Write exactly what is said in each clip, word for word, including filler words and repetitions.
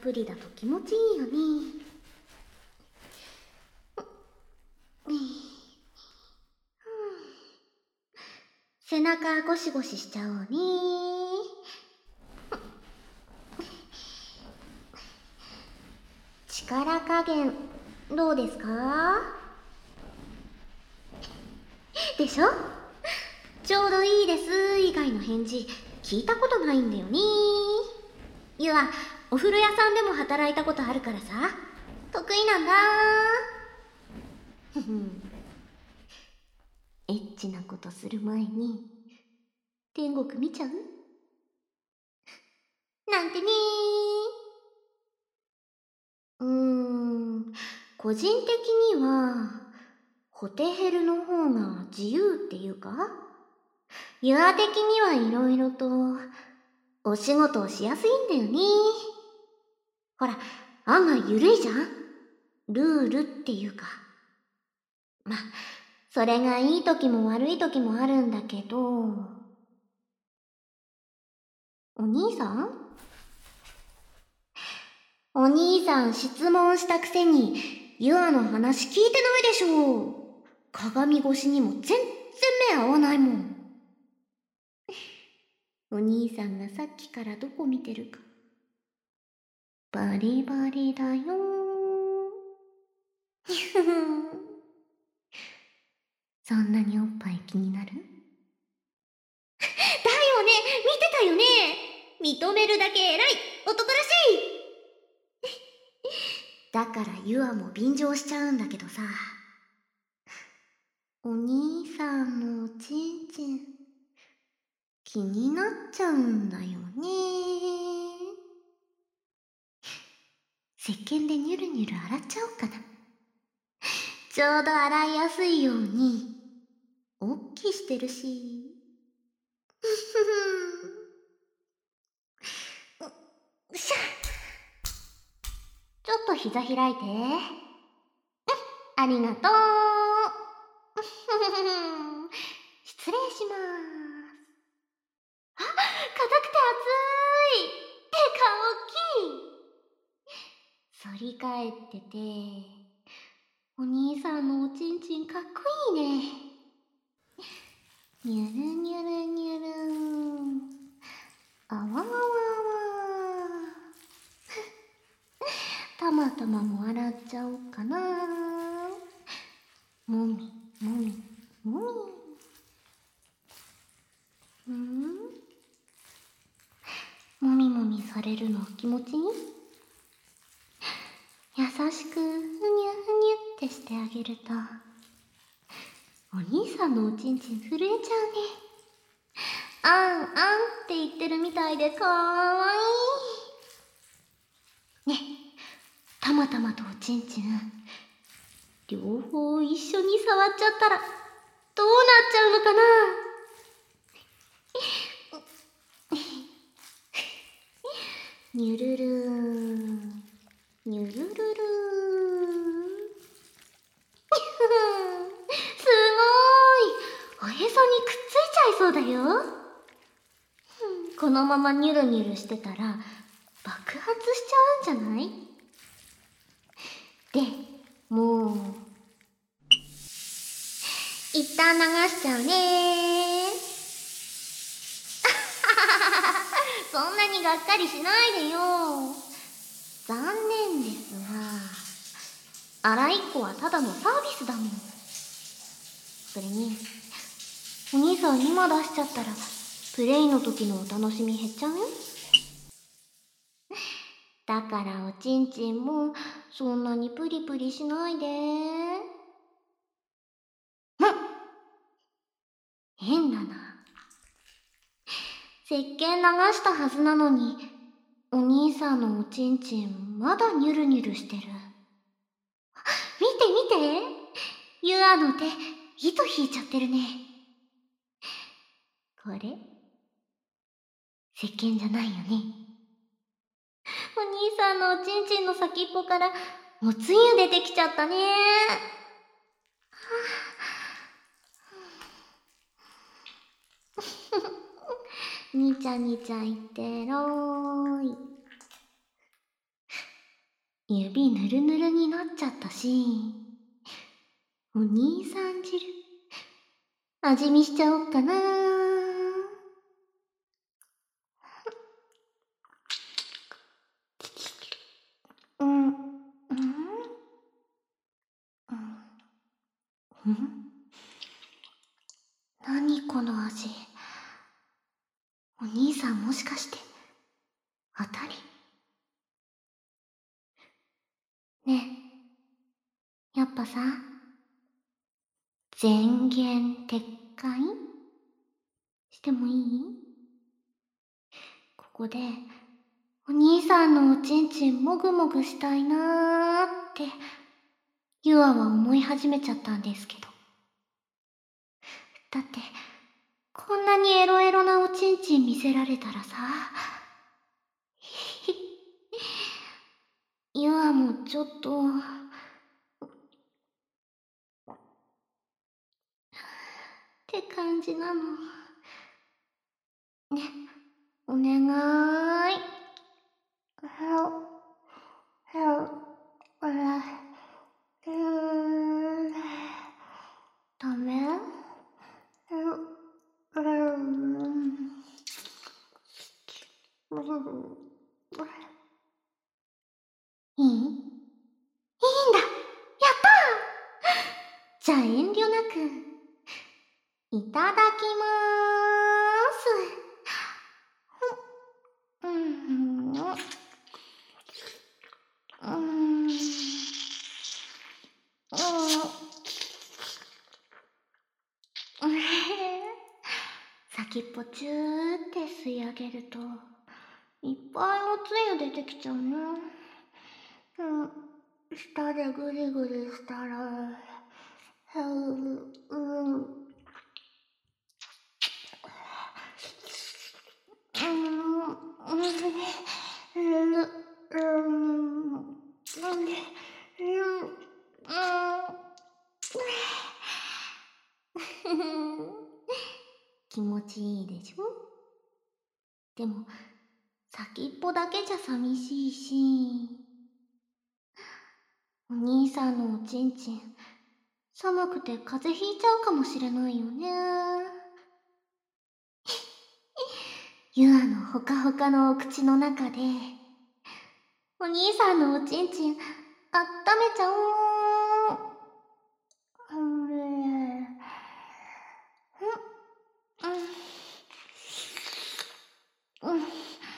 ぷりだと気持ちいいよね。背中ゴシゴシしちゃおうね。力加減どうですか？でしょ？ちょうどいいです以外の返事聞いたことないんだよね。ゆはお風呂屋さんでも働いたことあるからさ、得意なんだ。ふふん。エッチなことする前に天国見ちゃう？なんてねー。うーん、個人的にはホテヘルの方が自由っていうか、ユア的にはいろいろとお仕事をしやすいんだよね。ほら、案外ゆるいじゃん、ルールっていうか。ま、それがいい時も悪い時もあるんだけど。お兄さん？お兄さん質問したくせにユアの話聞いてないでしょ。鏡越しにも全然目合わないもん。お兄さんがさっきからどこ見てるかバリバリだよそんなにおっぱい気になる？だよね、見てたよね。認めるだけ偉い男らしいだからユアも便乗しちゃうんだけどさ、お兄さんのおちんちん気になっちゃうんだよね。石鹸でニュルニュル洗っちゃおうかな。ちょうど洗いやすいようにおっきしてるし。ふふふん。しゃ。ちょっと膝開いて。うん、ありがとう。失礼しまーす。あ、硬くて熱い。てか大きい。反り返ってて、お兄さんのおちんちんかっこいいね。ニュルニュルニュルー。あわわわわ。たまたまも洗っちゃおうかな。もみもみもみ。ん？もみもみされるの気持ちいい？優しくふにゃふにゃってしてあげるとお兄さんのおちんちん震えちゃうね。あんあんって言ってるみたいでかわいい。ね、たまたまとおちんちん両方一緒に触っちゃったらどうなっちゃうのかな。ニュルルーニュルルルーすごーい、おへそにくっついちゃいそうだよ。このままニュルニュルしてたら爆発しちゃうんじゃない？でもう一旦流しちゃうねー。そんなにがっかりしないでよ。残念ですが、洗いっこはただのサービスだもん。それに、お兄さん今出しちゃったら、プレイの時のお楽しみ減っちゃうよ。だからおちんちんもそんなにプリプリしないで。ふん、変だな。石鹸流したはずなのに、お兄さんのおちんちんまだニュルニュルしてる。見て見て、ユアの手糸引いちゃってるね。これ石鹸じゃないよね。お兄さんのおちんちんの先っぽからおつゆ出てきちゃったね。にちゃにちゃ言ってろーい。 指ぬるぬるになっちゃったし、お兄さん汁、味見しちゃおっかな。うん、うん、うん、何この味。お兄さんもしかして、当たり？ねえ、やっぱさ、前言撤回してもいい？ここで、お兄さんのおちんちんもぐもぐしたいなーって、ユアは思い始めちゃったんですけど。だって、こんなにエロエロなおちんちん見せられたらさ、ユアもちょっと、って感じなの。ね、お願い。help, help, あら、うーん、ダメ？う、うーん、いい？いいんだ！やったー！じゃあ遠慮なく、いただきまーす。うん、うん、うん、先っぽチューって吸い上げると、いっぱいおつゆ出てきちゃうね。うん、舌でぐりぐりしたら、うん、うん、気持ちいいでしょ？でも、先っぽだけじゃ寂しいし、お兄さんのおちんちん、寒くて風邪ひいちゃうかもしれないよね。ユアのほかほかのお口の中で、お兄さんのおちんちん、あっためちゃおう。うん、うん、うん、うん、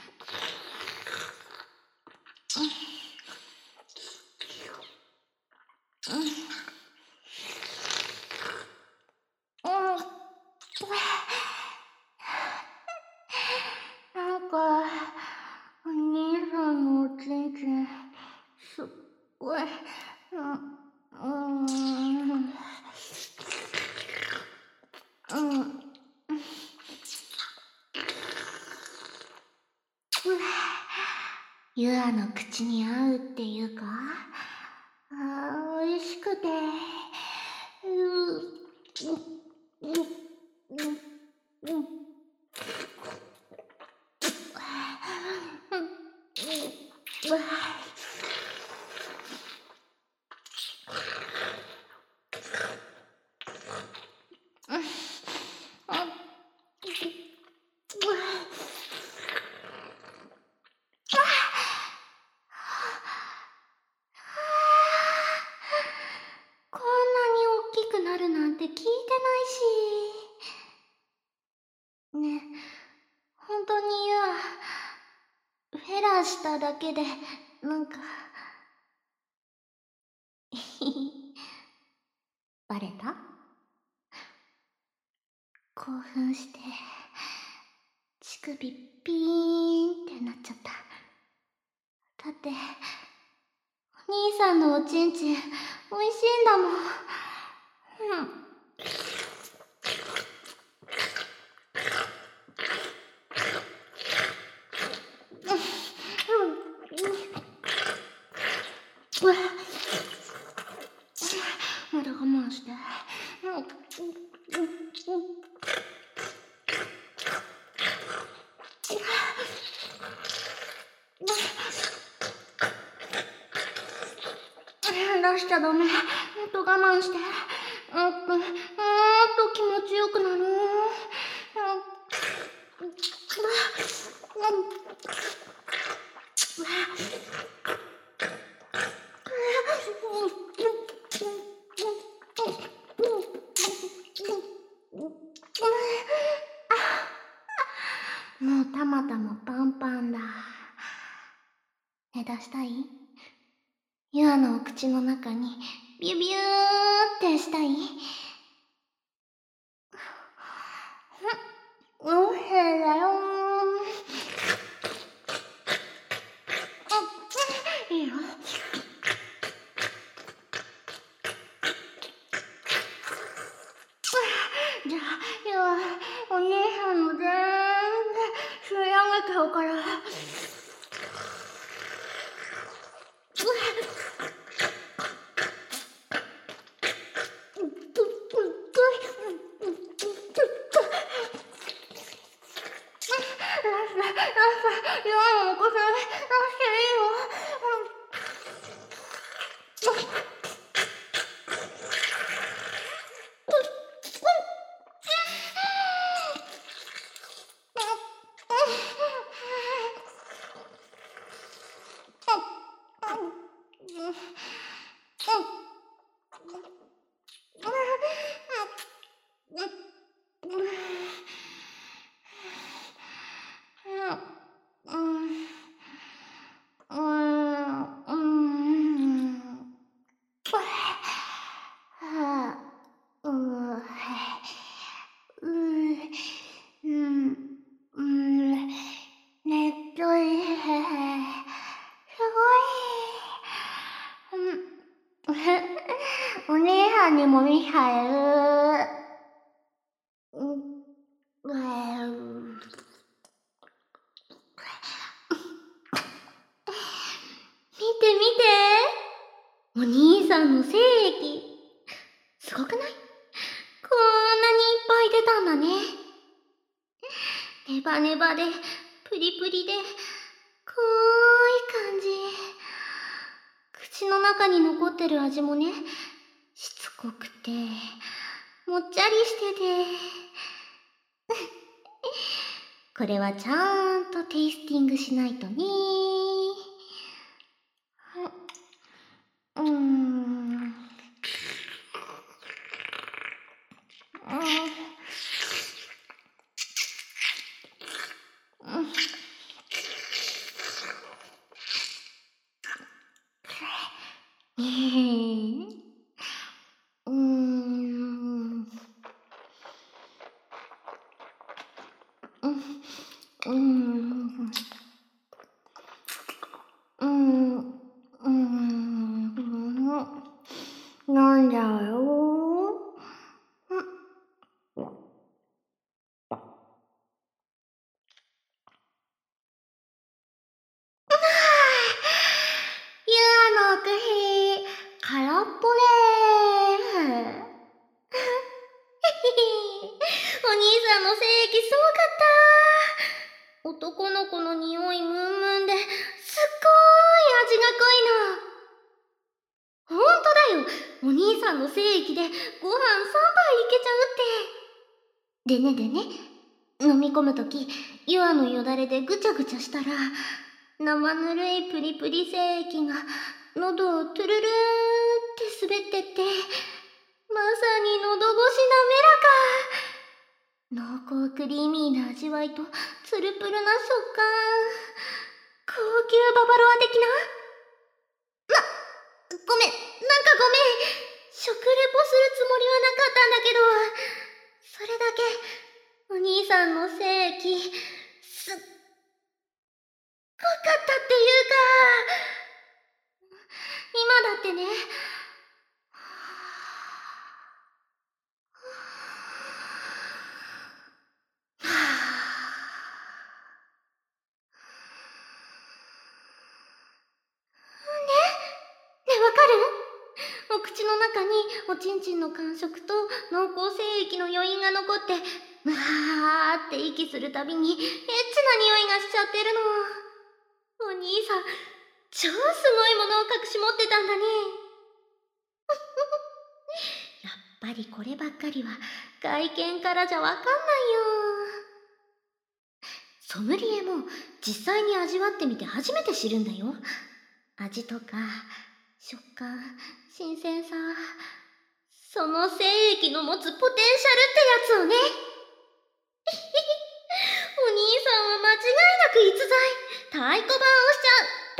なんか、お兄さんのおちんちん、すっごい、うん、うん、うん、うん、ユアの口に合うっていうか、あー、美味しくて、う、う、う、う、う、こんなに大きくなるなんて聞いてないし。ね、本当にユア、フェラーしただけで、なんか、バレた？興奮して、乳首ピーンってなっちゃった。だって、お兄さんのおちんちん、美味しいんだもん。うん。うわ、まだ我慢して。 出しちゃダメ。もっと我慢して。うんと、もっと気持ちよくなる。もうたまたもパンパンだ。寝出したい？ユアのお口の中にビュビューってしたい？おへだよー。いいよ。じゃあ、ユア、お姉さんの全然吸い上げちゃうから。お姉さんにも見せる。見て見て、お兄さんの精液すごくない？こんなにいっぱい出たんだね。ネバネバでプリプリで濃い感じ。口の中に残ってる味もね、しつこくてもっちゃりしててこれはちゃんとテイスティングしないとね。うーん。うんえー、うーん。うん。うん。うん。うん。なんだよ。ユアの口、空っぽでーす。お兄さんの精液すごかった。男の子の匂いムンムンですっごい味が濃いの。ほんとだよ、お兄さんの精液でご飯さんばいいけちゃうって。でねでね、飲み込むとき、ユアのよだれでぐちゃぐちゃしたら、生ぬるいプリプリ精液が喉をトゥルルーって滑ってって、まさに喉越し滑らか。濃厚クリーミーな味わいとツルプルな食感。高級ババロア的な？な、ごめん、なんかごめん。食レポするつもりはなかったんだけど、それだけお兄さんの精液すっごかったっていうか、今だってね、わかる？お口の中におちんちんの感触と濃厚精液の余韻が残って、うわーって息するたびにエッチな匂いがしちゃってるの。お兄さん、超すごいものを隠し持ってたんだね。 やっぱりこればっかりは外見からじゃわかんないよ。ソムリエも実際に味わってみて初めて知るんだよ。味とか食感、新鮮さ、その精液の持つポテンシャルってやつをね。お兄さんは間違いなく逸材。太鼓判をしちゃう。ポ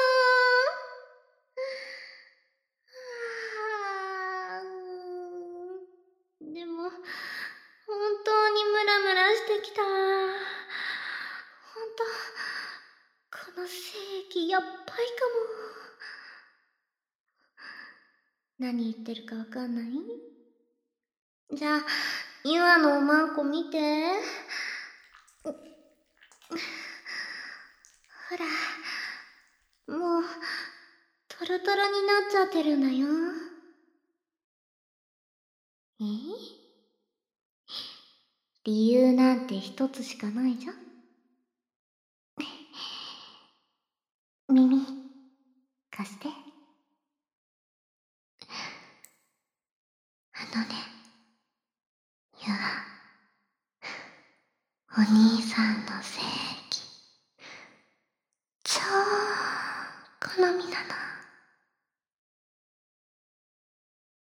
ーン。でも本当にムラムラしてきた。本当この精液やっばいかも。何言ってるかわかんない？じゃあユアのおまんこ見て。ほら、もうトロトロになっちゃってるんだよ。え？理由なんて一つしかないじゃん。耳貸して。あのね、ユア、お兄さんの精液超好みなの。